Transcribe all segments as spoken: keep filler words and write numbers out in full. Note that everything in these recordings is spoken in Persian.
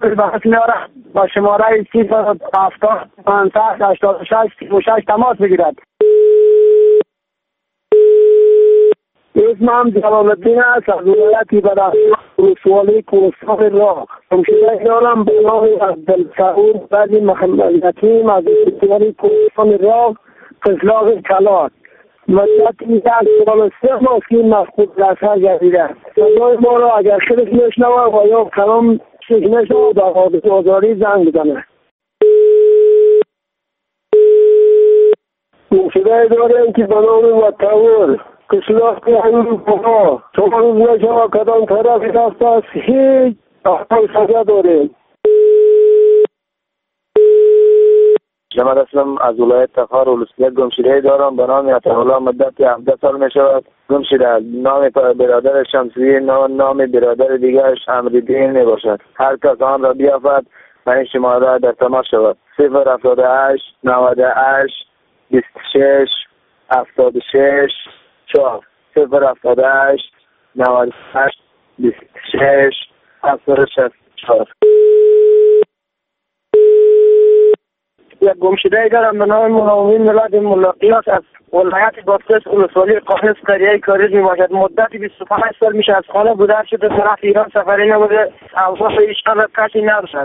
بحث میارد با شماره صفر هفتاد پانصد هشتاد و شش سی و شش تماس بگیرد. اسمم جلال الدین است از ولایت بدخشان ولسوالی کوهستان راه. همشیره دارم به نام عبدالصبور بعد محمد یتیم از ولسوالی کوهستان راه قزلاق کلات. مدت یک سال و سه ماه که این مفقود رسا گردیده است. صدای ما را اگر خیلی نشنوه و یا کلام شکنش را در حادث آزاری زنگ بزنه. همشیره دارم که به نام وطور قشلاق همین بها چون روز نشما کدام طرفی رفته است هیچ احتمال سزا داریم. جمعت اسلام از ولایت تخار ولسوالی گمشیده دارم به نام عطاالله مدت هفده سال می شود. گمشیده نام برادر شمسی نام نام برادر دیگرش امردین می باشد. هر کس آن را بیافد و این شماره در تماس شود. صفر هفتاد و هشت نود و هشت بیست و شش هفتاد و شش چهار صفر هفتاد و هشت نود و هشت بیست و شش هفتاد و شش چهار. یک گمشده دارم به نام مناوین ملت ملاقیات از ولایت بادغیس ولسوالی قاهز قریه کاریز می باشد. مدت بیست و پنج سال میشه از خانه گذر شده طرف ایران سفری نبوده. اوضاع هیچ قدر کسی نداشت.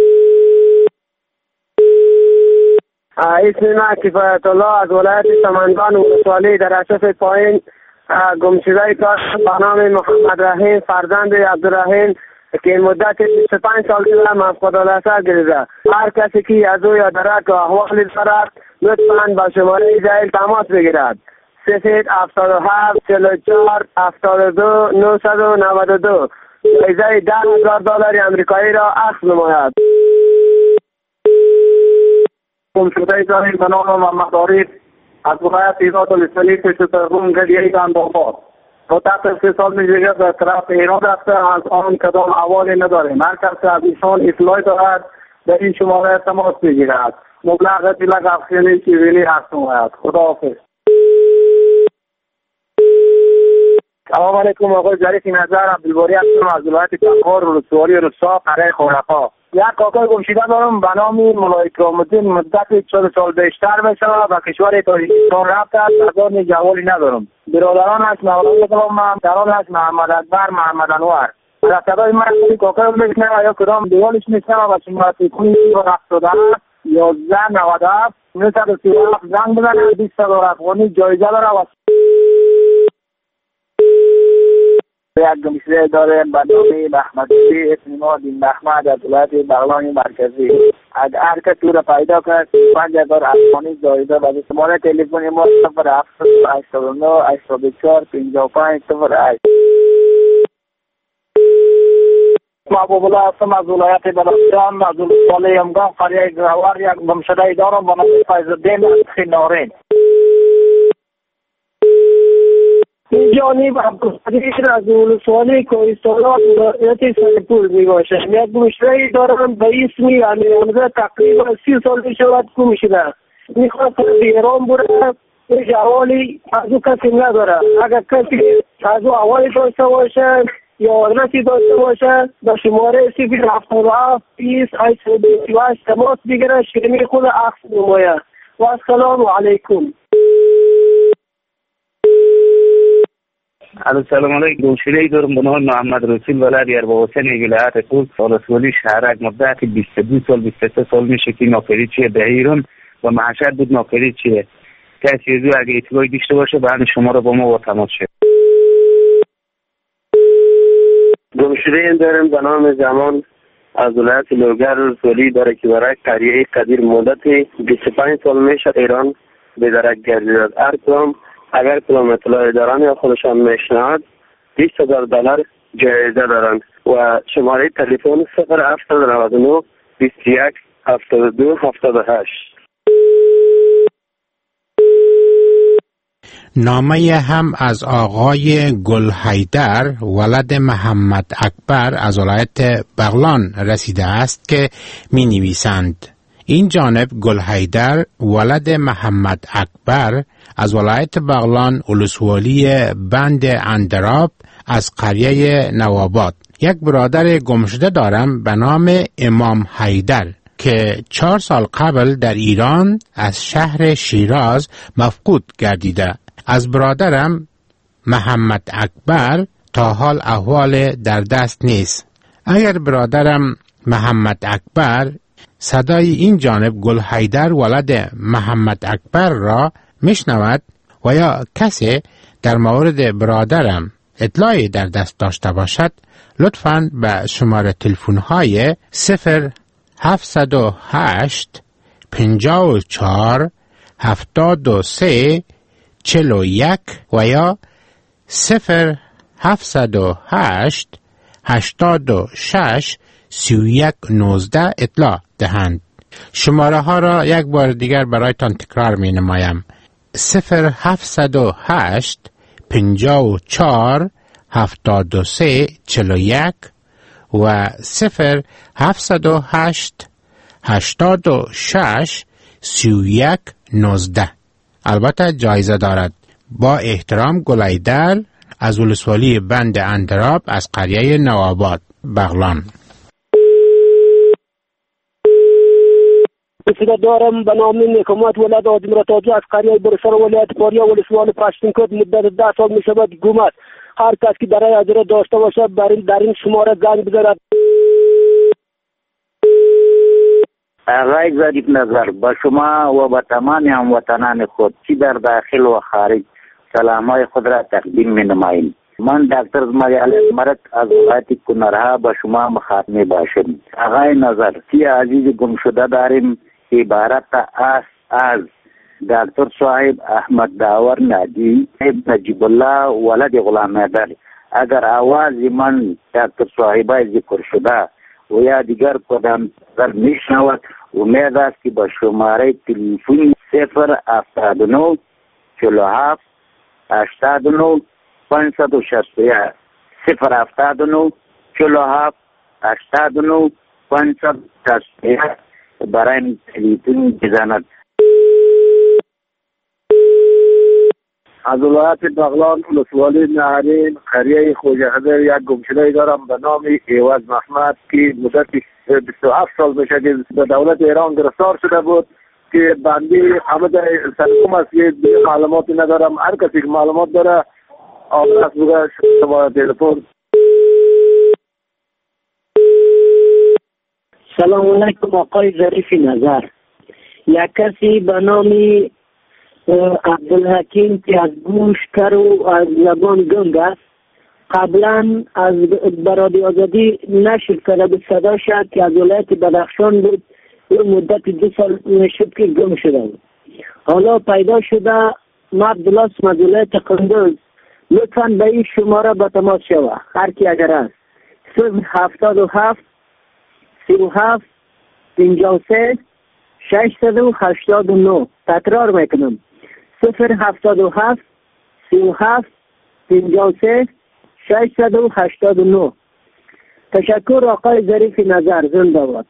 اسم من کفایت الله از ولایت سمنگان ولسوالی در اشرف پایین گمشده کار به نام محمد رحیم فرزند عبدالرحیم که مدت بیست و پنج سال دیگر مفقود الحال گردیده. هر کسی که از او یا درک و احوال دارد لطفاً با شماره زائل تماس بگیرد. صفر هفتاد و هفت چهل و چهار هفتاد و دو نهصد و نود و دو جایزه ده هزار دلار آمریکایی را اخذ نماید. گمشده داریم به نام محمد عارف از ولایت ایران ولسوالی کشترگون گلیه گندآباد. مدت سه سال میشه در طرف ایران رفته. از آن کدام احوالی نداریم. هر کسی از ایشان اطلاعی دارد در این شماره تماس بگیرد. مبلغ بلغ افغانی سیویلی هست نماید. خداحافظ. سلام علیکم آقای ظریف نظر عبدالباری هستم از ولایت تخار ولسوالی رسا قریه خورقا. یک کاکای گمشده دارم به نام ملای اکرام‌الدین مدت چهل سال بیشتر میشه و کشور تاجیکستان رفته است. از آن جوالی ندارم. برادران است مولانا غلام دران است محمد اکبر محمد انور. در صدای من کاکای میشنوه یا کدام دیوالش میشنوه و شما تکونی و هفتاد یازده نود و هفت نهصد و سی و هفت زنگ بزنه. بیست دلار افغانی جایزه داره و یک گمشده داریم به نام محمدی اسم ما دین محمد از ولایت بغلان مرکزی. اگر هر کس او را پیدا کرد پنج هزار افغانی جایزه و شماره تلفن ما صفر هفتاد هشتاد و نه هشتاد و چهار پنجاه و پنج صفر هشت. محبوب الله هستم از ولایت بلوچستان از ولسوالی امگان قریه گوهر. یک گمشده دارم به نام فیض‌الدین خنارین. این جانب عبدالقدیر از ولسوالی کوهستان ولایت سرپول می باشد. یک گمشده دارم به اسم علی حمزه تقریبا سی سال می شود گمشده. میخواست ایران بره. هیچ احوالی از او کسی نداره. اگر کسی از او احوالی داشته باشه یا آدرسی داشته باشه به شماره صفر هفتاد و هفت بیست هشتاد و هشت تماس بگیره شیرینی خود اخذ نماید. و السلام علیکم. السلام علیکم. گمشده دارم به نام محمد رسول ولایت اربعین ولایت کوز ولسوالی شهرک. مدت بیست و دو سال بیست و سه سال میشه که نوکری چیه در ایران و معاشر بود نوکری چیه. کسی از او اگه اطلاعی داشته باشه بعد شما رو با ما با تماس شه. گمشده دارم به نام زمان از ولایت لوگر ولسوالی داره که برای قریه قدیر مدت بیست و پنج سال میشه ایران به درک گردیده. هر کدام اگر کدام اطلاعی دارن یا خودشان میشنوند بیست هزار دلار جایزه دارند و شماره تلفن صفر هفتاد نود و نه بیست و یک هفتاد و دو هفتاد و هشت. نامه هم از آقای گلحیدر ولد محمد اکبر از ولایت بغلان رسیده است که می نویسند: این جانب گلحیدر ولد محمد اکبر از ولایت بغلان ولسوالی بند اندراب از قریه نواباد. یک برادر گمشده دارم به نام امام حیدر که چهار سال قبل در ایران از شهر شیراز مفقود گردیده. از برادرم محمد اکبر تا حال احوال در دست نیست. اگر برادرم محمد اکبر صدای این جانب گل حیدر ولد محمد اکبر را میشنود و یا کسی در مورد برادرم اطلاعی در دست داشته باشد، لطفاً به شماره تلفن های صفر هفتصد و هشت پنجاه و چهار هفتاد و سه چهل و یک و یا صفر هفتصد و هشت هشتاد و شش سی و یک نوزده اطلاع دهند. شماره ها را یک بار دیگر برایتان تکرار می نمایم. صفر هفتصد و هشت پنجاه و چهار هفتاد و سه چهل و یک و صفر هفتصد و هشت هشتاد و شش سی و یک نوزده. البته جایزه دارد. با احترام، گل حیدر از ولسوالی بند اندراب از قریه نوآباد، بغلان. بسیار دارم به نام نکمت ولد آدم را تاجی از قریه برسان ولایت پاریا ولسوال پشتونکوت مدت ده سال می شود گمت. هر کس که برای اجرا داشته باشد در این در این شماره زنگ بزند. آقای ظریف نظر، با شما و با تمام هموطنان خود که در داخل و خارج سلامای خود را تقدیم می نماییم. من دکتر زماریال مرد از ولایت کنرها با شما مخاطب می باشم. آقای نظر، که عزیز گم شده داریم عبارت است از دکتر صاحب احمد داور نادی نجیب الله ولد غلام حیدر. اگر آواز من دکتر صاحب ذکر شده و یا دیگر کدام در میشنود، امید است که با شماره تلفن صفر هفتاد و نه چهل و هفت هشتاد و نه پانصد و شصت و یک صفر هفتاد و نه چهل و هفت هشتاد و نه پانصد و شصت و یک برای تلفن بزند. از ولایت بغلان ولسوالی نهرین قریه خواجه حیدر یک گمشده دارم به نام ایواز محمد که مدت بیست و هفت سال میشه که به دولت ایران گرفتار شده بود که بندی همه سرکوم است که معلوماتی ندارم. هر کسی که معلومات داره آدرس بگه شماره تلفن. سلام علیکم آقای ظریف نظر. یک کسی به نام عبدالحکیم که از گوش کر و از زبان گنگ است قبلا از برادی آزادی نشر کرده بود صدا شد که از ولایت بدخشان بود. او مدت دو سال نشد که گم شده بود. حالا پیدا شده ما عبدالله از ولایت قندوز. لطفاً به این شماره با تماس شوه هر کی اگر است. صفر هفتاد و هفت سی و هفت پنجاه و سه ششصد و هشتاد و نه. تکرار میکنم صفر هفتاد و هفت سی و هفت پنجاه و سه ششصد و هشتاد و نه. تشکر آقای ظریف نظر. زنده باد.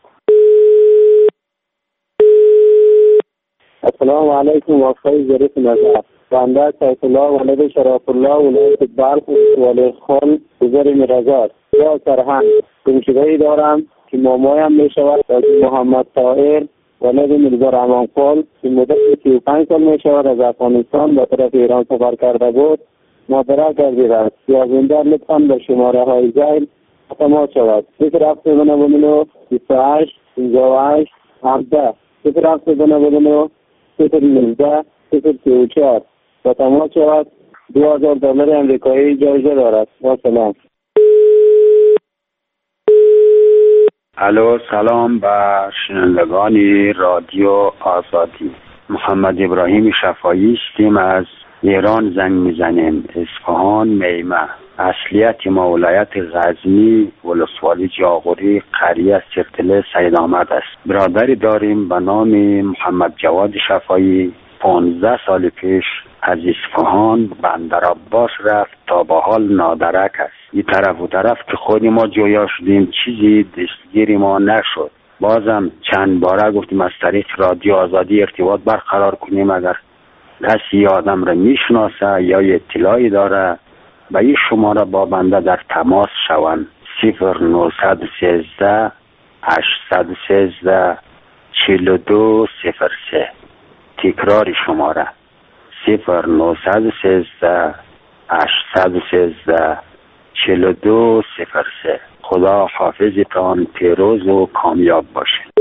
السلام علیکم آقای ظریف نظر. بنده سیف الله ولد شرف الله ولایت بلخ ولایت خان گذر میرزاد یا سرهنگ گمشده‌ای دارم که مامایم می شود حاجی محمد طاهر ولد میرزا رحمان خان که مدت سی و پنج سال می شود از افغانستان به طرف ایران سفر کرده بود مادرک گردیده است. یازنده لطفاً به شماره های زیل تماس شود. صفر هفتاد و نه بیست و هشت پنجاه و هشت هفده صفر هفتاد و نه صفر نوزده صفر سی و چهار با تماس شود. دو هزار دلار امریکایی جایزه دارد. با سلام. الو، سلام به شنوندگان رادیو آزادی. محمد ابراهیم شفایی هستیم، از ایران زنگ میزنیم. اصفهان میمه. اصلیت ما ولایت غزنی ولسوالی جاغوری قریه سرتله سید آمد است. برادری داریم به نام محمد جواد شفایی. پانزده سال پیش از اصفهان بندر عباس رفت تا به حال نادرک است. این طرف و طرف که خودی ما جویا شدیم چیزی دستگیری ما نشد. بازم چند باره گفتیم از طریق رادیو آزادی ارتباط برقرار کنیم اگر کسی آدم را میشناسه یا اطلاعی داره به این شماره با بنده در تماس شوند. صفر نهصد و سیزده هشتصد و سیزده چهل و دو صفر سه. تکرار شماره صفر نهصد و سیزده هشتصد و سیزده چهل و دو صفر سه. خدا حافظتان پیروز و کامیاب باشید.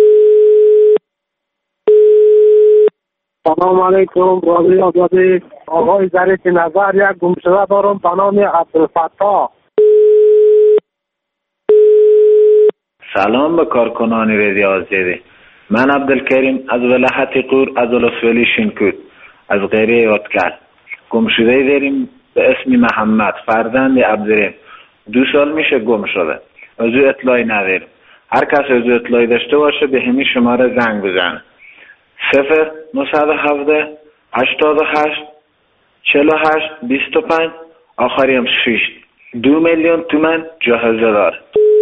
سلام علیکم. رادیوی آزادی. آقای ظریف نظر، یک گمشده دارم به نام عبدالفتاح. سلام به کارکنان رادیو آزادی. من عبدالکریم از ولایت قور از ولسوالی شینکوت از قریه یادکل. گمشده داریم به اسم محمد فرزند عبدالرحیم. دو سال میشه گم شده. از او اطلاعی نداریم. هر کس از او اطلاعی داشته باشه به همین شماره زنگ بزنه. صفر نهصد و هفده هشتاد و هشت چهل و هشت بیست و پنج آخری هم شش. دو میلیون تومن جایزه داره.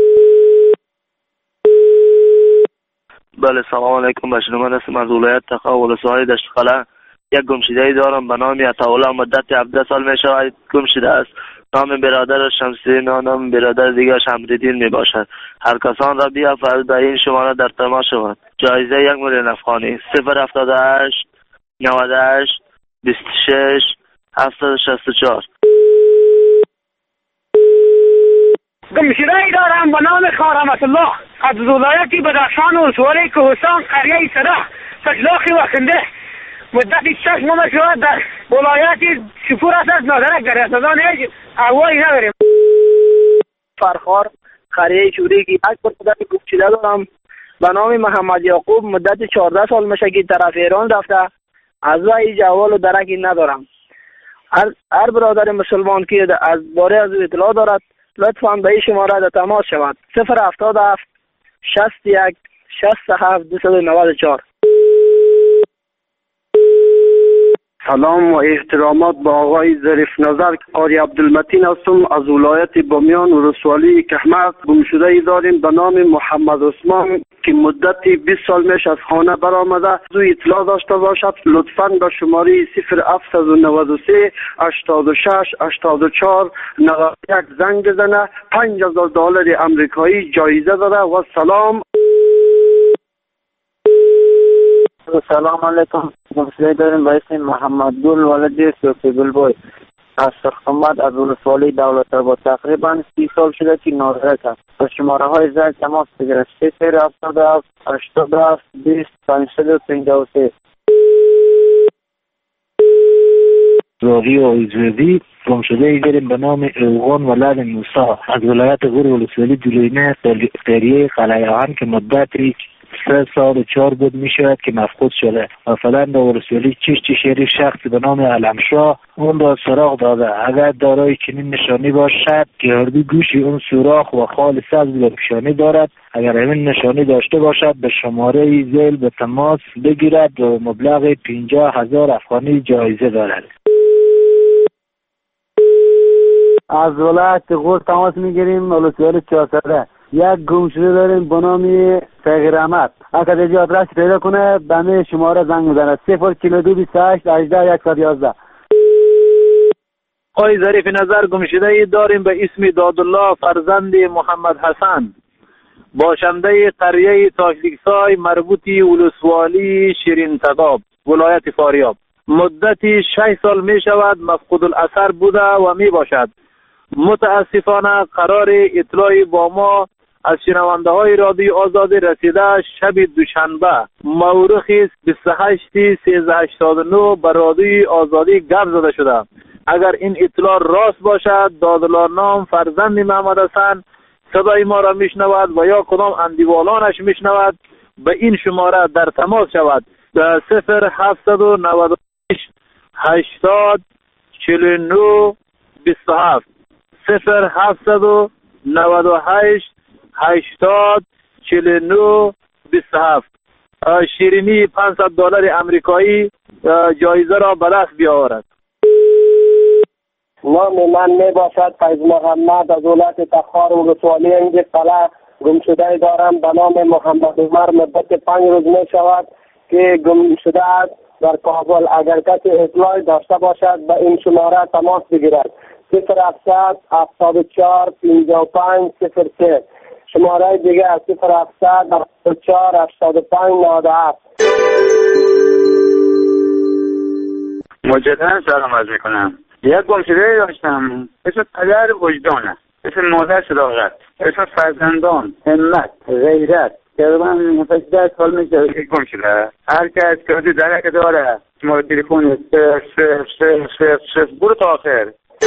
بله سلام علیکم. بشیر من هستم از ولایت تخا ولسوالی دشتخاله. یک گمشده‌ای دارم به نام عطاالله. مدت هفده سال می شود گم شده است. نام برادر شمسی، نام برادر دیگر شمریدین می باشد. هر کسان را بیافرد به این شماره در تماس شود. جایزه یک میلیون افغانی. صفر هفتاد و هشت نود و هشت بیست و شش هفتصد و شصت و چهار. گمشده‌ای دارم به نام خارمت الله از ولایت بدخشان ولسوالی کوهستان قریه سره تشلاخی و خنده. مدت شش ماه شد در ولایت شپور است از نادرک در اعتزان هیچ هوایی نداریم. فرخار قریه چوری که یک برادر گمشده دارم به نام محمد یعقوب. مدت چهارده سال میشه که طرف ایران رفته. از وی جوال و درکی ندارم. هر, هر برادر مسلمان که از باره از اطلاع دارد لطفاً به این شماره در تماس شود. صفر هفتاد و هفت شصت و یک شصت و هفت دویست و نود و چهار. سلام و احترامات با آقای ظریف نظر. قاری عبدالمتین هستم از ولایت بامیان ولسوالی کهمرد. گمشده‌ای داریم به نام محمد عثمان که مدت بیست سال میش از خانه برآمده. از او اطلاع داشته باشد لطفاً به شماره صفر هفتصد و نود و سه هشتاد و شش هشتاد و چهار نود و یک زنگ بزنه. پنج هزار دلار آمریکایی جایزه داره. و سلام. سلام علیکم. گمشده داریم به اسم محمد گل ولد صوفی گلبوی از سرخمت از ولسوالی دولت آباد. تقریبا سی سال شده که نادرک است. با شماره های زنگ تماس بگیرد. صفر هفتاد و هفت هشتاد و هفت بیست پانصد و پنجاه و سه. رادیو آزادی. گمشده‌ای داریم به نام اوغان ولد موسی از ولایت غور ولسوالی جلوینه قریه قلعه‌آهن که مدتی سه سال و چهار بود می شود که مفقود شده. مثلا در ولسوالی چشت شریف شخصی به نام علمشاه اون را سراغ داده. اگر دارای چنین نشانی باشد که هر دو گوش اون سوراخ و خال سبز و پیشانی دارد، اگر همین نشانی داشته باشد به شماره ذیل به تماس بگیرد و مبلغ پنجاه هزار افغانی جایزه دارد. از ولایت غور تماس میگیریم ولسوالی چهارده. یک گمشده داریم به نام تغییر احمد. اگر دیجی آدرس پیدا کنه به همه شماره زنگ میزنه. صفر چهل و دو بیست و هشت هجده صد و یازده. آقای ظریف نظر، گمشده‌ای داریم به اسم دادالله فرزند محمد حسن باشنده قریه تاکلیکسای مربوطی ولسوالی شیرین تگاب ولایت فاریاب. مدتی شش سال می شود مفقود الاثر بوده و می باشد. متاسفانه قرار اطلاعی با ما از شنونده های رادیو آزادی رسیده شب دوشنبه مورخ بیست و هشت سیزده هشتاد و نه بر رادیو آزادی گپ زده شده. اگر این اطلاع راست باشد دادالله نام فرزند محمد حسن صدای ما را میشنود و یا کدام اندیوالانش میشنود به این شماره در تماس شود. به صفر هفتصد و نود و شش هشتاد چهل و نه بیست و هفت صفر هفتصد و نود و هشت هشتاد چهل و نه بیست و هفت. شیرینی پانصد دلار آمریکایی جایزه را به دست بیاورد. نام من می باشد فیض محمد از ولایت تخار ولسوالی انج قلعه. گمشده دارم به نام محمد عمر. مدت پنج روز می شود که گم شده است در کابل. اگر کسی اطلاع داشته باشد به این شماره تماس بگیرد. صفر هفتصد هفتاد و چهار پنجاه و پنج صفر سه. شماره دیگه صفر هفتصد هفتاد و چهار هشتاد و پنج نود و هفت. مجددا سلام عرض میکنم. یک گمشده داشتم اسم پدر وجدانه، اسم مادر صداقت، اسم فرزندان همت غیرت. تقریبا ده سال میشه یک گمشده. هر کس که درک داره شماره تلفن صفر صفر صفر صفر صفر برو تا آخر.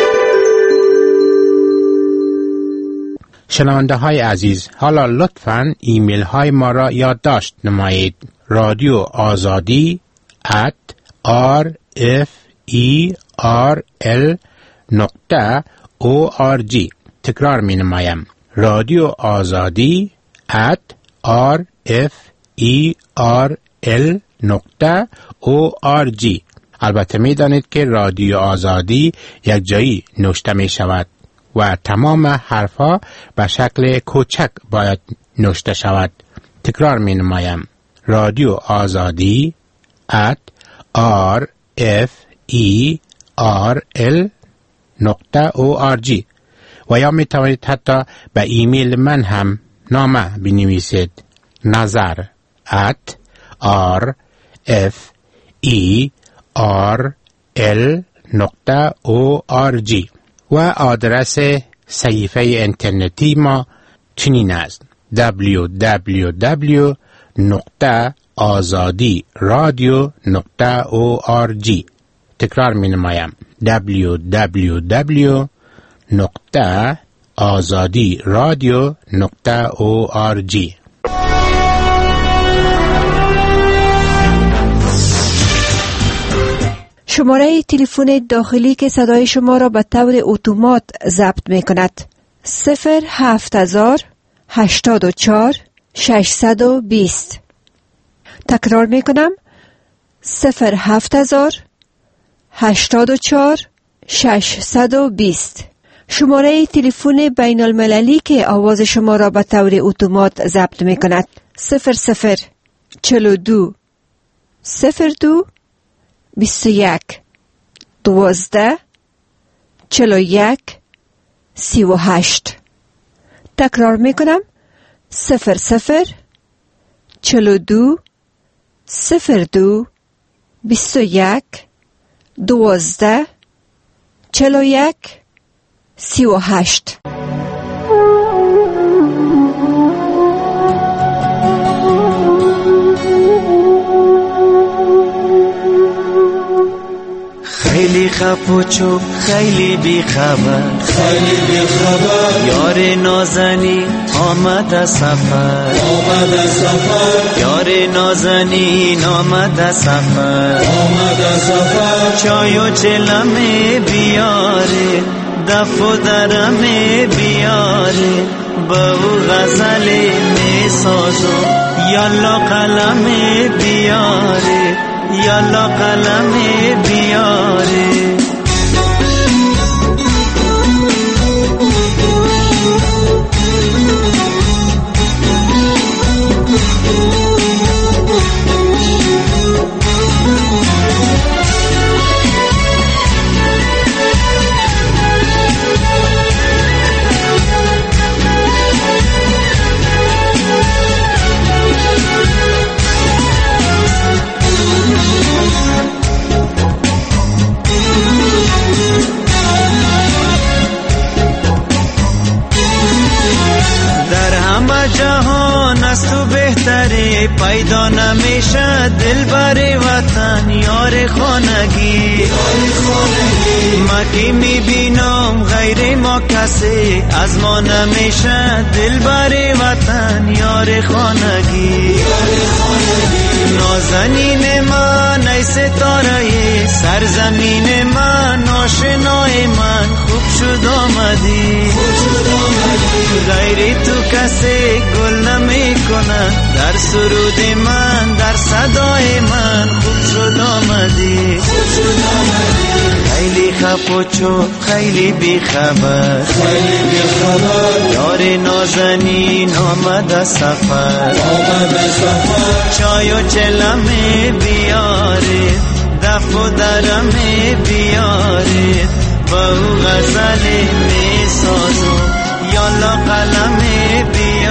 شنونده های عزیز، حالا لطفاً ایمیل های ما را یادداشت نمایید. رادیو آزادی at r f e r l نقطه او آر جی. تکرار می نمایم. رادیو آزادی at r f e r l نقطه او آر جی. البته می دانید که رادیو آزادی یک جایی نوشته می شود و تمام حرفها به شکل کوچک باید نوشته شود. تکرار می نمایم. رادیو آزادی at r f e r l نقطه او آر جی. و یا می توانید حتی به ایمیل من هم نامه بنویسید. نظر at r f e r l نقطه او آر جی. و آدرس صحیفه اینترنتی ما چنین است: دبلیو دبلیو دبلیو نقطه آزادی رادیو نقطه او آر جی. تکرار می نمایم. دبلیو دبلیو دبلیو نقطه آزادی رادیو نقطه او آر جی. شماره تلفن داخلی که صدای شما را به طور اتومات ضبط می کند: صفر هفت هزار هشتاد و چهار ششصد و بیست. تکرار می کنم: صفر هفت هزار هشتاد و چهار ششصد و بیست. شماره تلفن بین المللی که آواز شما را به طور اتومات ضبط می کند: صفر صفر چهل و دو صفر دو بیست و یک دوازده چهل و یک سی و هشت. تکرار می کنم: صفر صفر چهل و دو صفر دو بیست و یک دوازده چهل و یک سی و هشت. خیلی خفوچو خیلی بی خبر خیلی بی خبر یار نازنی آمد از سفر آمد از سفر یار نازنین آمد از سفر آمد از سفر چای و چلمه بیاره دف و درمه بیاره با او غزل می سازو یالا قلم بیاره یالا قلم بیاره. جهان از تو بهتره پیدا نمیشه دل بر وطن یار خانگی ما که میبینم غیر ما کسی از ما نمیشه دل بر وطن یار خانگی نازنین من ای ستاره سرزمین من آشنای من خوب شد آمدی غیر تو کسی گل نمی کنه در سرود من در صدای من خوب شد آمدی خیلی خفوچو خیلی بی خبر خیلی بی خبر یار نازنین آمد از سفر آمد از سفر چای و چلمه بیاره دف و درمه بیاره با غزل می سازم یالا قلم بی